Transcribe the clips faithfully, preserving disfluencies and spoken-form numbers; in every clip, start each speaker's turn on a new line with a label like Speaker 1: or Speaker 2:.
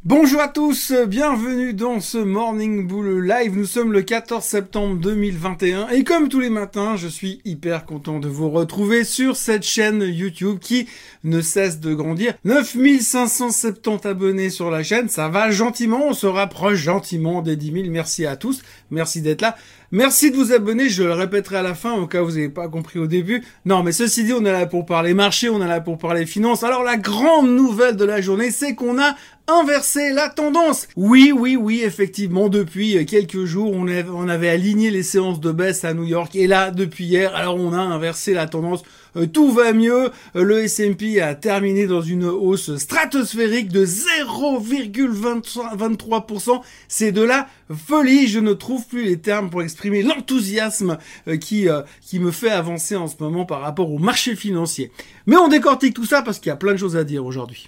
Speaker 1: Bonjour à tous, bienvenue dans ce Morning Bull Live. Nous sommes le quatorze septembre deux mille vingt et un et comme tous les matins, je suis hyper content de vous retrouver sur cette chaîne YouTube qui ne cesse de grandir. neuf mille cinq cent soixante-dix abonnés sur la chaîne, ça va gentiment, on se rapproche gentiment des dix mille. Merci à tous, merci d'être là. Merci de vous abonner, je le répéterai à la fin au cas où vous n'avez pas compris au début. Non, mais ceci dit, on est là pour parler marché, on est là pour parler finance. Alors la grande nouvelle de la journée, c'est qu'on a inversé la tendance. Oui, oui, oui, effectivement, depuis quelques jours, on avait, on avait aligné les séances de baisse à New York. Et là, depuis hier, alors on a inversé la tendance. Euh, tout va mieux. Euh, le S and P a terminé dans une hausse stratosphérique de zéro virgule vingt-trois pour cent. C'est de la folie. Je ne trouve plus les termes pour exprimer l'enthousiasme euh, qui, euh, qui me fait avancer en ce moment par rapport au marché financier. Mais on décortique tout ça parce qu'il y a plein de choses à dire aujourd'hui.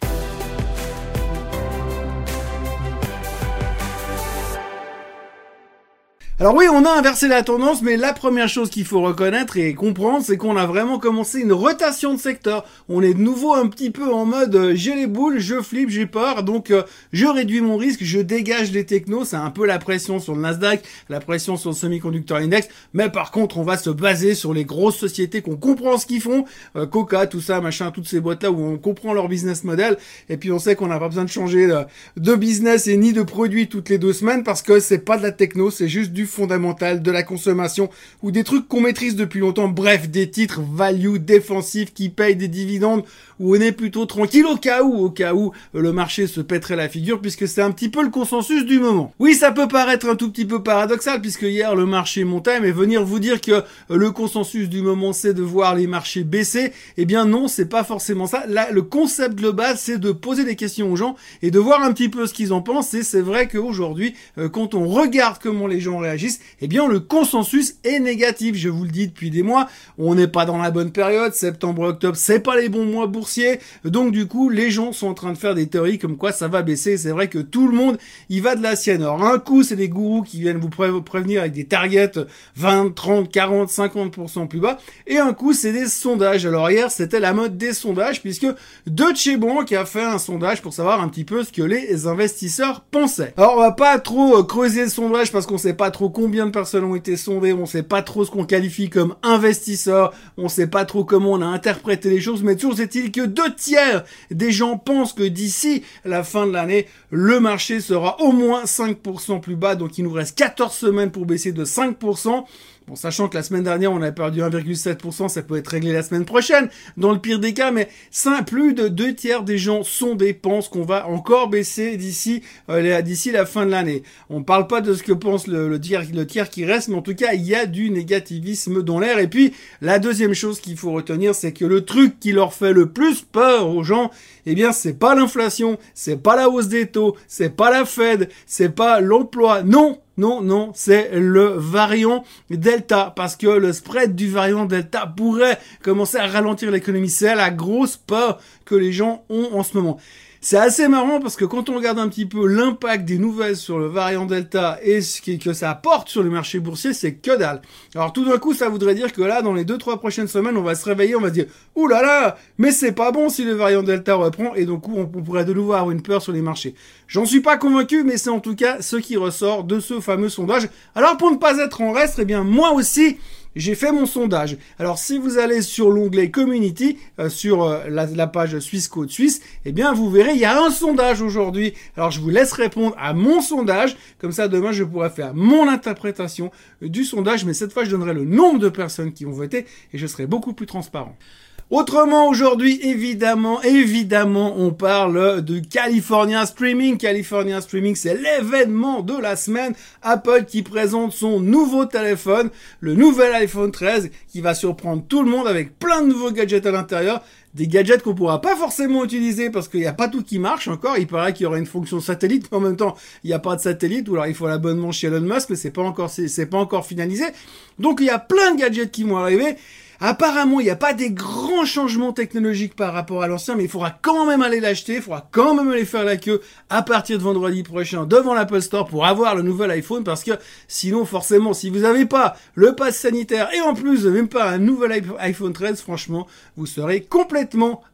Speaker 1: Alors oui, on a inversé la tendance, mais la première chose qu'il faut reconnaître et comprendre, c'est qu'on a vraiment commencé une rotation de secteur. On est de nouveau un petit peu en mode euh, j'ai les boules, je flippe, j'ai peur, donc euh, je réduis mon risque, je dégage les technos. C'est un peu la pression sur le Nasdaq, la pression sur le Semiconductor Index, mais par contre, on va se baser sur les grosses sociétés qu'on comprend ce qu'ils font, euh, Coca, tout ça, machin, toutes ces boîtes-là où on comprend leur business model, et puis on sait qu'on n'a pas besoin de changer de, de business et ni de produits toutes les deux semaines parce que c'est pas de la techno, c'est juste du fondamental, de la consommation ou des trucs qu'on maîtrise depuis longtemps. Bref, des titres value défensifs qui payent des dividendes où on est plutôt tranquille au cas où, au cas où le marché se pèterait la figure puisque c'est un petit peu le consensus du moment. Oui, ça peut paraître un tout petit peu paradoxal puisque hier le marché montait, mais venir vous dire que le consensus du moment c'est de voir les marchés baisser, eh bien non, c'est pas forcément ça. Là, le concept global c'est de poser des questions aux gens et de voir un petit peu ce qu'ils en pensent. Et c'est vrai qu'aujourd'hui, quand on regarde comment les gens réagissent, eh bien le consensus est négatif. Je vous le dis depuis des mois, on n'est pas dans la bonne période. Septembre, octobre, c'est pas les bons mois boursiers. Donc du coup, les gens sont en train de faire des théories comme quoi ça va baisser. C'est vrai que tout le monde y va de la sienne. Alors un coup, c'est des gourous qui viennent vous pré prévenir avec des targets vingt, trente, quarante, cinquante pour cent plus bas. Et un coup, c'est des sondages. Alors hier, c'était la mode des sondages puisque Deutsche Bank a fait un sondage pour savoir un petit peu ce que les investisseurs pensaient. Alors on va pas trop creuser le sondage parce qu'on sait pas trop combien de personnes ont été sondées, on sait pas trop ce qu'on qualifie comme investisseurs, on sait pas trop comment on a interprété les choses, mais toujours est-il que deux tiers des gens pensent que d'ici la fin de l'année, le marché sera au moins cinq pour cent plus bas, donc il nous reste quatorze semaines pour baisser de cinq pour cent. Bon, sachant que la semaine dernière, on a perdu un virgule sept pour cent, ça peut être réglé la semaine prochaine, dans le pire des cas, mais ça, plus de deux tiers des gens sondés pensent qu'on va encore baisser d'ici euh, d'ici la fin de l'année. On ne parle pas de ce que pense le, le, tiers, le tiers qui reste, mais en tout cas, il y a du négativisme dans l'air. Et puis, la deuxième chose qu'il faut retenir, c'est que le truc qui leur fait le plus peur aux gens, eh bien, c'est pas l'inflation, c'est pas la hausse des taux, c'est pas la Fed, c'est pas l'emploi, non. Non, non, c'est le variant Delta, parce que le spread du variant Delta pourrait commencer à ralentir l'économie. C'est la grosse peur que les gens ont en ce moment. C'est assez marrant parce que quand on regarde un petit peu l'impact des nouvelles sur le variant Delta et ce que ça apporte sur le marché boursier, c'est que dalle. Alors tout d'un coup, ça voudrait dire que là, dans les deux trois prochaines semaines, on va se réveiller, on va se dire « Ouh là là, mais c'est pas bon si le variant Delta reprend » et donc on pourrait de nouveau avoir une peur sur les marchés. J'en suis pas convaincu, mais c'est en tout cas ce qui ressort de ce fameux sondage. Alors pour ne pas être en reste, eh bien moi aussi, j'ai fait mon sondage. Alors, si vous allez sur l'onglet Community, euh, sur euh, la, la page Suisse Côte Suisse, eh bien, vous verrez, il y a un sondage aujourd'hui. Alors, je vous laisse répondre à mon sondage. Comme ça, demain, je pourrai faire mon interprétation du sondage. Mais cette fois, je donnerai le nombre de personnes qui ont voté et je serai beaucoup plus transparent. Autrement, aujourd'hui, évidemment, évidemment, on parle de California Streaming. California Streaming, c'est l'événement de la semaine. Apple qui présente son nouveau téléphone, le nouvel iPhone treize, qui va surprendre tout le monde avec plein de nouveaux gadgets à l'intérieur. Des gadgets qu'on pourra pas forcément utiliser parce qu'il n'y a pas tout qui marche encore. Il paraît qu'il y aura une fonction satellite, mais en même temps, il n'y a pas de satellite, ou alors il faut l'abonnement chez Elon Musk, mais c'est pas encore, c'est, c'est pas encore finalisé. Donc il y a plein de gadgets qui vont arriver. Apparemment, il n'y a pas des grands changements technologiques par rapport à l'ancien, mais il faudra quand même aller l'acheter, il faudra quand même aller faire la queue à partir de vendredi prochain devant l'Apple Store pour avoir le nouvel iPhone, parce que sinon, forcément, si vous n'avez pas le pass sanitaire et en plus, même pas un nouvel iPhone treize, franchement, vous serez complètement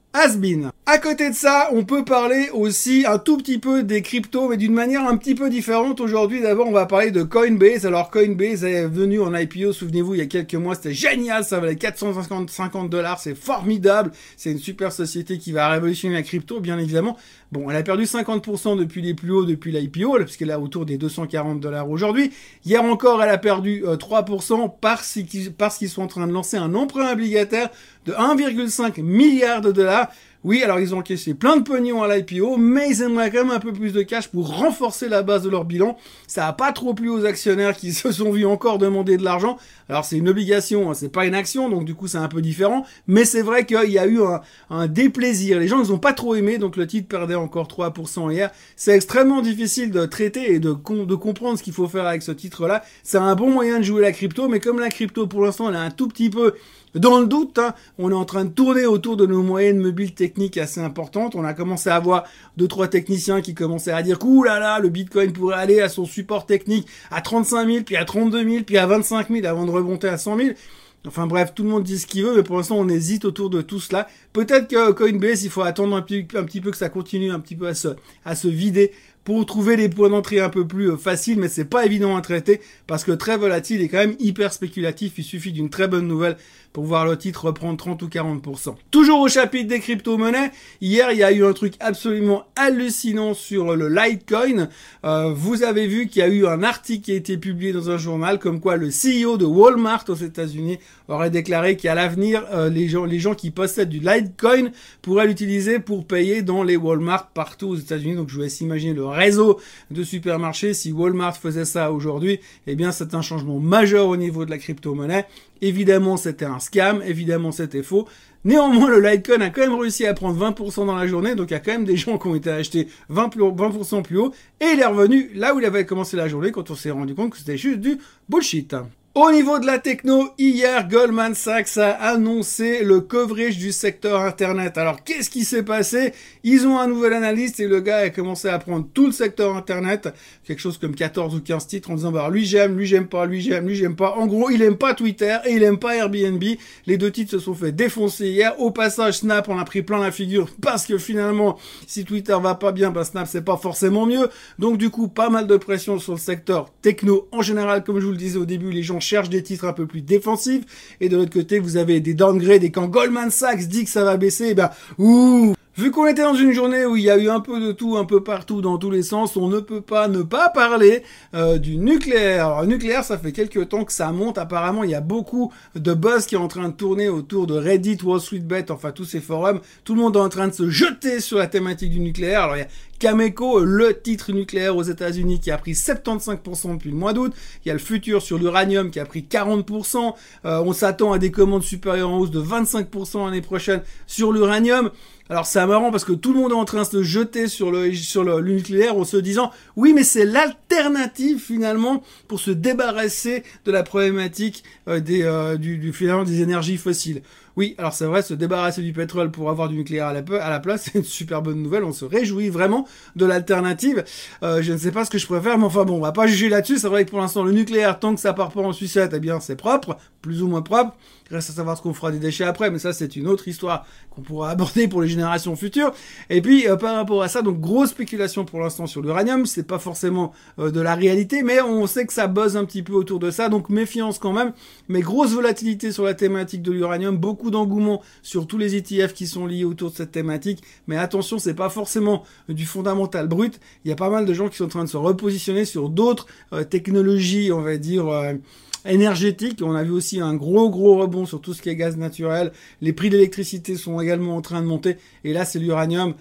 Speaker 1: has-been. À côté de ça, on peut parler aussi un tout petit peu des cryptos, mais d'une manière un petit peu différente. Aujourd'hui, d'abord, on va parler de Coinbase. Alors, Coinbase est venu en I P O, souvenez-vous, il y a quelques mois, c'était génial, ça valait quatre cent cinquante dollars, c'est formidable. C'est une super société qui va révolutionner la crypto, bien évidemment. Bon, elle a perdu cinquante pour cent depuis les plus hauts, depuis l'I P O, puisqu'elle est autour des deux cent quarante dollars aujourd'hui. Hier encore, elle a perdu euh, trois pour cent parce qu'ils parce qu'ils sont en train de lancer un emprunt obligataire de un virgule cinq milliard de dollars. Oui, alors ils ont encaissé plein de pognon à l'I P O, mais ils aimeraient quand même un peu plus de cash pour renforcer la base de leur bilan. Ça a pas trop plu aux actionnaires qui se sont vus encore demander de l'argent. Alors c'est une obligation, hein, c'est pas une action, donc du coup c'est un peu différent. Mais c'est vrai qu'il y a eu un, un déplaisir. Les gens ils ont pas trop aimé, donc le titre perdait encore trois pour cent hier. C'est extrêmement difficile de traiter et de, de comprendre ce qu'il faut faire avec ce titre-là. C'est un bon moyen de jouer la crypto, mais comme la crypto pour l'instant elle est un tout petit peu dans le doute, hein, on est en train de tourner autour de nos moyennes mobiles techniques assez importantes. On a commencé à voir deux, trois techniciens qui commençaient à dire qu'ouh là là, le Bitcoin pourrait aller à son support technique à trente-cinq mille, puis à trente-deux mille, puis à vingt-cinq mille avant de remonter à cent mille. Enfin bref, tout le monde dit ce qu'il veut, mais pour l'instant on hésite autour de tout cela. Peut-être que Coinbase, il faut attendre un petit, un petit peu que ça continue un petit peu à se, à se vider pour trouver des points d'entrée un peu plus faciles, mais c'est pas évident à traiter parce que très volatile et quand même hyper spéculatif. Il suffit d'une très bonne nouvelle pour voir le titre reprendre trente ou quarante pour cent. Toujours au chapitre des crypto-monnaies, hier il y a eu un truc absolument hallucinant sur le Litecoin. Euh, vous avez vu qu'il y a eu un article qui a été publié dans un journal comme quoi le C E O de Walmart aux États-Unis aurait déclaré qu'à l'avenir euh, les gens les gens qui possèdent du Litecoin pourraient l'utiliser pour payer dans les Walmart partout aux États-Unis. Donc je vous laisse imaginer le réseau de supermarchés. Si Walmart faisait ça aujourd'hui, eh bien c'est un changement majeur au niveau de la crypto-monnaie. Évidemment, c'était un scam. Évidemment, c'était faux. Néanmoins, le Litecoin a quand même réussi à prendre vingt pour cent dans la journée. Donc, il y a quand même des gens qui ont été achetés vingt pour cent plus haut. Et il est revenu là où il avait commencé la journée quand on s'est rendu compte que c'était juste du bullshit. Au niveau de la techno, hier, Goldman Sachs a annoncé le coverage du secteur Internet. Alors, qu'est-ce qui s'est passé? Ils ont un nouvel analyste et le gars a commencé à prendre tout le secteur Internet, quelque chose comme quatorze ou quinze titres, en disant, bah, lui j'aime, lui j'aime pas, lui j'aime, lui j'aime pas. En gros, il aime pas Twitter et il aime pas Airbnb. Les deux titres se sont fait défoncer hier. Au passage, Snap en a pris plein la figure parce que finalement, si Twitter va pas bien, bah, Snap c'est pas forcément mieux. Donc, du coup, pas mal de pression sur le secteur techno. En général, comme je vous le disais au début, les gens cherche des titres un peu plus défensifs, et de l'autre côté vous avez des downgrades, et quand Goldman Sachs dit que ça va baisser, ben ouh, vu qu'on était dans une journée où il y a eu un peu de tout, un peu partout, dans tous les sens, on ne peut pas ne pas parler euh, du nucléaire. Alors, le nucléaire, ça fait quelques temps que ça monte. Apparemment, il y a beaucoup de buzz qui est en train de tourner autour de Reddit, Wall Street Bet, enfin tous ces forums. Tout le monde est en train de se jeter sur la thématique du nucléaire. Alors, il y a Cameco, le titre nucléaire aux États-Unis, qui a pris soixante-quinze pour cent depuis le mois d'août. Il y a le futur sur l'uranium qui a pris quarante pour cent. Euh, on s'attend à des commandes supérieures en hausse de vingt-cinq pour cent l'année prochaine sur l'uranium. Alors c'est marrant parce que tout le monde est en train de se jeter sur le sur le, le nucléaire en se disant oui, mais c'est l'alternative finalement pour se débarrasser de la problématique euh, des euh, du, du finalement des énergies fossiles. Oui, alors c'est vrai, se débarrasser du pétrole pour avoir du nucléaire à la, à la place, c'est une super bonne nouvelle. On se réjouit vraiment de l'alternative. Euh, je ne sais pas ce que je préfère, mais enfin bon, on va pas juger là-dessus. C'est vrai que pour l'instant, le nucléaire, tant que ça part pas en sucette, eh bien c'est propre, plus ou moins propre. Reste à savoir ce qu'on fera des déchets après, mais ça c'est une autre histoire qu'on pourra aborder pour les générations futures. Et puis euh, par rapport à ça, donc grosse spéculation pour l'instant sur l'uranium, c'est pas forcément euh, de la réalité, mais on sait que ça buzz un petit peu autour de ça, donc méfiance quand même. Mais grosse volatilité sur la thématique de l'uranium, beaucoup d'engouement sur tous les E T F qui sont liés autour de cette thématique. Mais attention, c'est pas forcément du fondamental brut. Il y a pas mal de gens qui sont en train de se repositionner sur d'autres euh, technologies, on va dire. Euh, énergétique. On a vu aussi un gros gros rebond sur tout ce qui est gaz naturel. Les prix de l'électricité sont également en train de monter. Et là, c'est l'uranium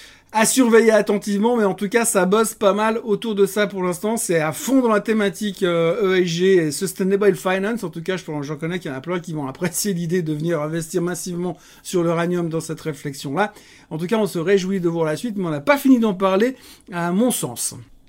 Speaker 1: à surveiller attentivement, mais en tout cas, ça bosse pas mal autour de ça pour l'instant. C'est à fond dans la thématique euh, E S G et Sustainable Finance. En tout cas, j'en connais qu'il y en a plein qui vont apprécier l'idée de venir investir massivement sur l'uranium dans cette réflexion-là. En tout cas, on se réjouit de voir la suite, mais on n'a pas fini d'en parler, à mon sens.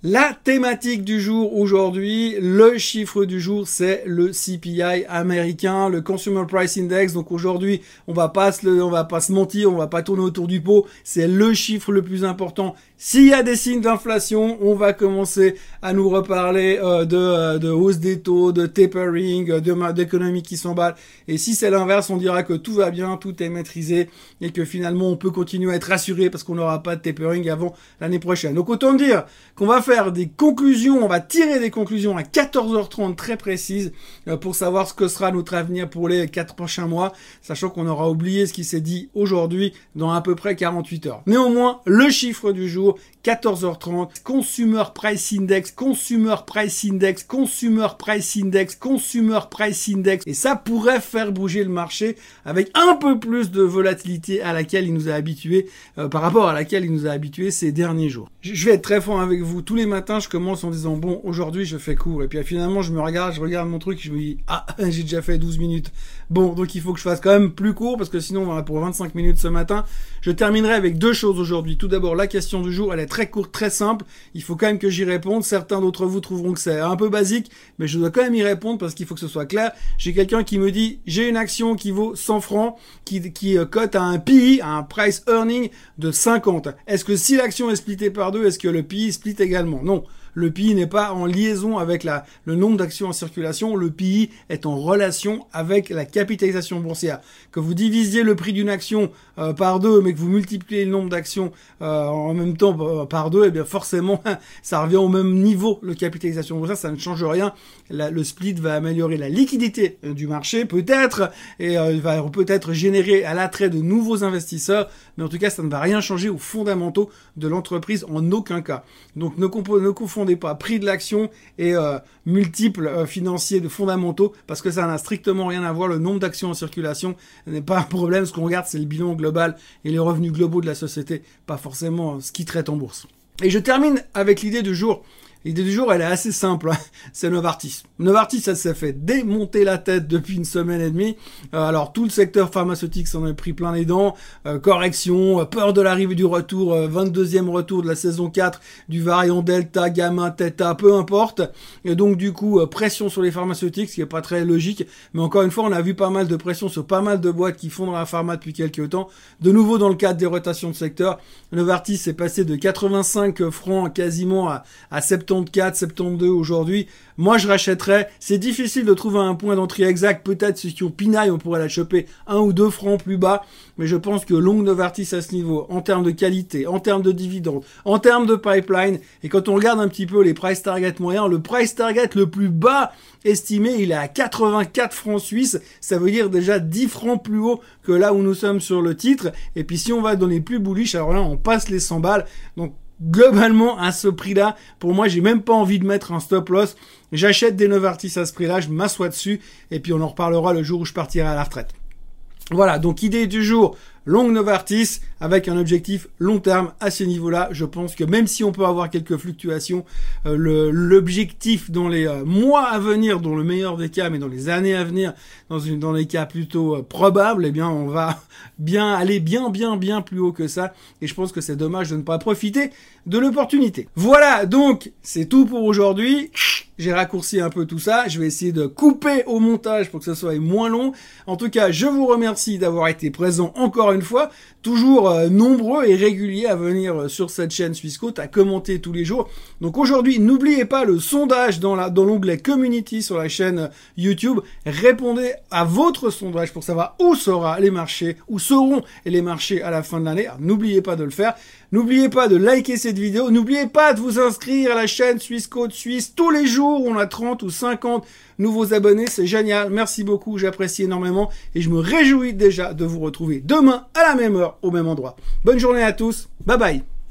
Speaker 1: La thématique du jour aujourd'hui, le chiffre du jour, c'est le C P I américain, le Consumer Price Index. Donc aujourd'hui, on va pas se le, on va pas se mentir, on va pas tourner autour du pot. C'est le chiffre le plus important. S'il y a des signes d'inflation, on va commencer à nous reparler euh, de, euh, de hausse des taux, de tapering, de d'économie qui s'emballe. Et si c'est l'inverse, on dira que tout va bien, tout est maîtrisé et que finalement on peut continuer à être rassuré parce qu'on n'aura pas de tapering avant l'année prochaine. Donc autant dire qu'on va faire des conclusions, on va tirer des conclusions à quatorze heures trente très précises euh, pour savoir ce que sera notre avenir pour les quatre prochains mois, sachant qu'on aura oublié ce qui s'est dit aujourd'hui dans à peu près quarante-huit heures. Néanmoins, le chiffre du jour, quatorze heures trente, Consumer Price Index, Consumer Price Index, Consumer Price Index, Consumer Price Index. Et ça pourrait faire bouger le marché avec un peu plus de volatilité à laquelle il nous a habitués, euh, par rapport à laquelle il nous a habitués ces derniers jours. Je vais être très franc avec vous. Tous les matins, je commence en disant, bon, aujourd'hui, je fais court. Et puis finalement, je me regarde, je regarde mon truc, je me dis, ah, j'ai déjà fait douze minutes. Bon, donc il faut que je fasse quand même plus court parce que sinon, on va pour vingt-cinq minutes ce matin. Je terminerai avec deux choses aujourd'hui. Tout d'abord, la question du jour, elle est très courte, très simple. Il faut quand même que j'y réponde. Certains d'entre vous trouveront que c'est un peu basique, mais je dois quand même y répondre parce qu'il faut que ce soit clair. J'ai quelqu'un qui me dit, j'ai une action qui vaut cent francs, qui, qui euh, cote à un P I, à un price earning de cinquante. Est-ce que si l'action est splittée par deux, est-ce que le P I split également? Non. Le P I n'est pas en liaison avec la, le nombre d'actions en circulation. Le P I est en relation avec la capitalisation boursière. Que vous divisiez le prix d'une action euh, par deux, mais que vous multipliez le nombre d'actions euh, en même temps euh, par deux, eh bien forcément, ça revient au même niveau. Le capitalisation boursière, ça ne change rien. La, le split va améliorer la liquidité euh, du marché, peut-être, et euh, va peut-être générer à l'attrait de nouveaux investisseurs. Mais en tout cas, ça ne va rien changer aux fondamentaux de l'entreprise en aucun cas. Donc, ne, ne confondez pas prix de l'action et euh, multiples euh, financiers de fondamentaux parce que ça n'a strictement rien à voir. Le nombre d'actions en circulation n'est pas un problème. Ce qu'on regarde, c'est le bilan global et les revenus globaux de la société, pas forcément ce qui traite en bourse. Et je termine avec l'idée du jour. L'idée du jour, elle est assez simple, hein. C'est Novartis. Novartis, ça s'est fait démonter la tête depuis une semaine et demie. Euh, alors, tout le secteur pharmaceutique s'en est pris plein les dents. Euh, correction, euh, peur de l'arrivée du retour, euh, vingt-deuxième retour de la saison quatre du variant Delta, Gamma, Theta, peu importe. Et donc, du coup, euh, pression sur les pharmaceutiques, ce qui est pas très logique. Mais encore une fois, on a vu pas mal de pression sur pas mal de boîtes qui font dans la pharma depuis quelques temps. De nouveau, dans le cadre des rotations de secteur, Novartis est passé de quatre-vingt-cinq francs quasiment à, à soixante-quatorze, soixante-douze aujourd'hui. Moi, je rachèterais. C'est difficile de trouver un point d'entrée exact. Peut-être ceux qui ont pinaille, on pourrait la choper un ou deux francs plus bas. Mais je pense que long Novartis à ce niveau, en termes de qualité, en termes de dividendes, en termes de pipeline, et quand on regarde un petit peu les price target moyens, le price target le plus bas estimé, il est à quatre-vingt-quatre francs suisses. Ça veut dire déjà dix francs plus haut que là où nous sommes sur le titre. Et puis si on va dans les plus bullish, alors là, on passe les cent balles. Donc, globalement, à ce prix-là, pour moi, j'ai même pas envie de mettre un stop loss. J'achète des Novartis à ce prix-là, je m'assois dessus, et puis on en reparlera le jour où je partirai à la retraite. Voilà, donc idée du jour, long Novartis, avec un objectif long terme à ce niveau-là. Je pense que même si on peut avoir quelques fluctuations, euh, le, l'objectif dans les euh, mois à venir, dans le meilleur des cas, mais dans les années à venir, dans, une, dans les cas plutôt euh, probables, eh bien, on va bien aller bien, bien, bien plus haut que ça. Et je pense que c'est dommage de ne pas profiter de l'opportunité. Voilà, donc, c'est tout pour aujourd'hui. J'ai raccourci un peu tout ça. Je vais essayer de couper au montage pour que ce soit moins long. En tout cas, je vous remercie d'avoir été présent encore une fois. Toujours euh, nombreux et réguliers à venir sur cette chaîne Swissquote, à commenter tous les jours. Donc aujourd'hui, n'oubliez pas le sondage dans la dans l'onglet Community sur la chaîne YouTube. Répondez à votre sondage pour savoir où sera les marchés, où seront les marchés à la fin de l'année. N'oubliez pas de le faire. N'oubliez pas de liker cette vidéo. N'oubliez pas de vous inscrire à la chaîne Swissquote Suisse. Tous les jours, on a trente ou cinquante nouveaux abonnés. C'est génial. Merci beaucoup. J'apprécie énormément. Et je me réjouis déjà de vous retrouver demain à la même heure, au même endroit. Bonne journée à tous. Bye bye.